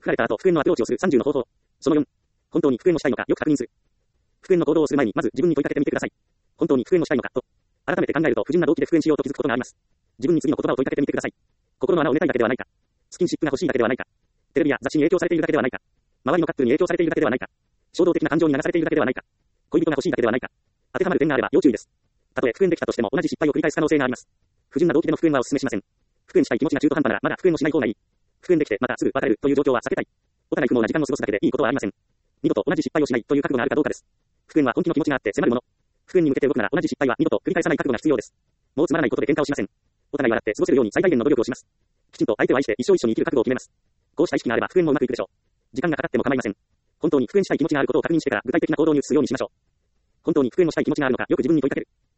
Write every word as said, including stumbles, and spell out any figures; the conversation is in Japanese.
吹かれた後、復縁のアプローチをするさんじゅうの方法。そのよん。本当に復縁をしたいのか、よく確認する。復縁の行動をする前に、まず自分に問いかけてみてください。本当に復縁をしたいのか、と。改めて考えると、不純な動機で復縁しようと気づくことがあります。自分に次の言葉を問いかけてみてください。心の穴を埋めたいだけではないか。スキンシップが欲しいだけではないか。テレビや雑誌に影響されているだけではないか。周りのカップルに影響されているだけではないか。衝動的な感情に流されているだけではないか。恋人が欲しいだけではないか。当てはまる点があれば要注意です。たとえ復縁できたとしても同じ失敗を繰り返す可能性があります。不純な動機での復縁はお勧めしません。復縁したい気持ちが中途半端ならまだ復縁をしない方がいい。復縁できてまたすぐ別れるという状況は避けたい。お互い不毛な時間を過ごすだけでいいことはありません。二度と同じ失敗をしないという覚悟があるかどうかです。復縁は本気の気持ちがあって迫るもの。復縁に向けて動くなら同じ失敗は二度と繰り返さない覚悟が必要です。もうつまらないことで喧嘩をしません。お互い笑って過ごせるように最大限の努力をします。きちんと相手を愛して一生一緒に生きる覚悟を決めます。こうした意識があれば復縁もうまくいくでしょう。時間がかかっても構いません。本当に復縁したい気持ちがあることを確認してから具体的な行動に移すようにしましょう。本当に復縁をしたい気持ちがあるのかよく自分に問いかける。